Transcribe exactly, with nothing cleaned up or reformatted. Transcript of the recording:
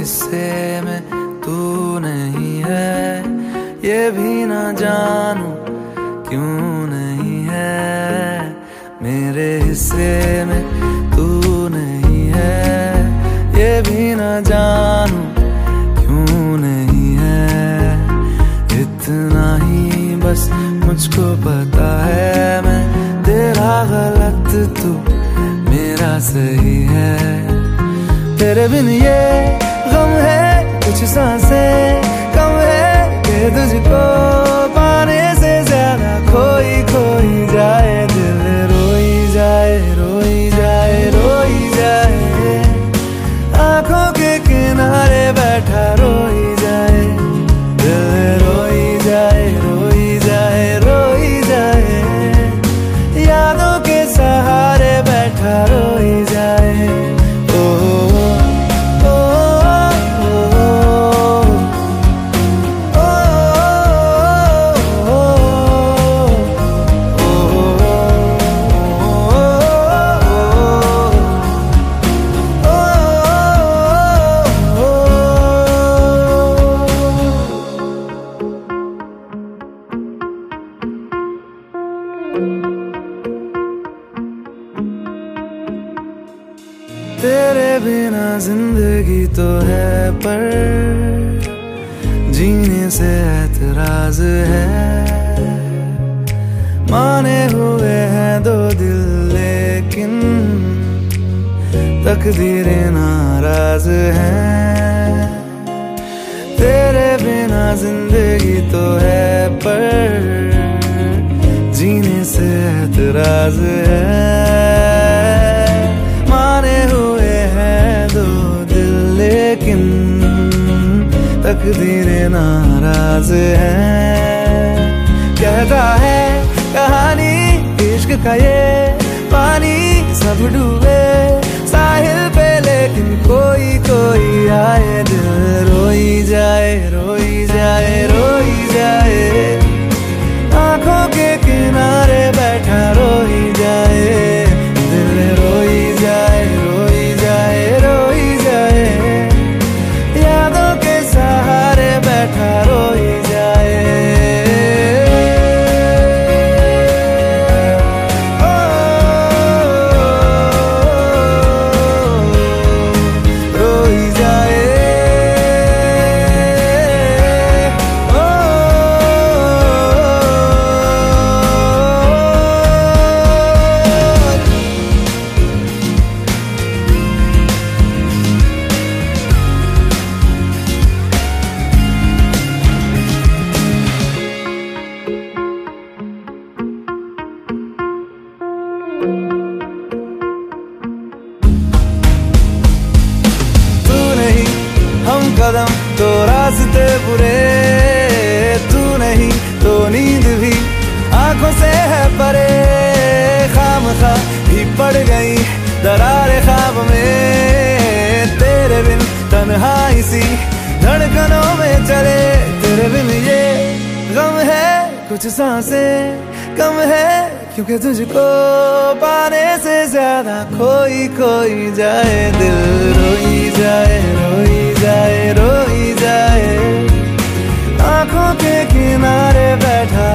हिस्से में तू नहीं है, ये भी ना जानू क्यों नहीं है। मेरे हिस्से में तू नहीं है, ये भी ना जानू क्यों नहीं है। इतना ही बस मुझको पता है, मैं तेरा गलत तू मेरा सही है। तेरे बिन ये गम है कुछ सांसें कम है, कि तुझको पाने से ज्यादा खोई खोई जाए दिल। रोई जाए रोई जाए रोई जाए, आंखों के किनारे बैठा रोई जाए दिल। रोई जाए रोई जाए रोई जाए, यादों के सहारे बैठा रोई जाए। तेरे बिना जिंदगी तो है पर जीने से ऐतराज है। माने हुए हैं दो दिल लेकिन तकदीरें नाराज हैं। तेरे बिना जिंदगी तो है पर जीने से ऐतराज है। माने हुए हैं दो दिल लेकिन तकदीरें नाराज हैं। कहता है कहानी इश्क का ये पानी, सब डूबे साहिल पे लेकिन कोई कोई आए दिल। रोई जाए रोई जाए रोई जाए, आंखों के किनारे बैठा रोई जाए दिल। रोई जाए रोई जाए रोई जाए, यादों के सहारे बैठा रोई जाए। हम कदम तो रास्ते बुरे, तू नहीं तो नींद भी आंखों से है परे। खामखा भी पड़ गई दरारे ख्वाब में, तेरे बिन तन्हाई सी धड़कनों में चले। तेरे बिन ये गम है कुछ सांसें कम है, क्योंकि तुझको पाने से ज्यादा खोई खोई जाए दिल। रोई जाए रोई जाए रोई जाए, आंखों के किनारे बैठा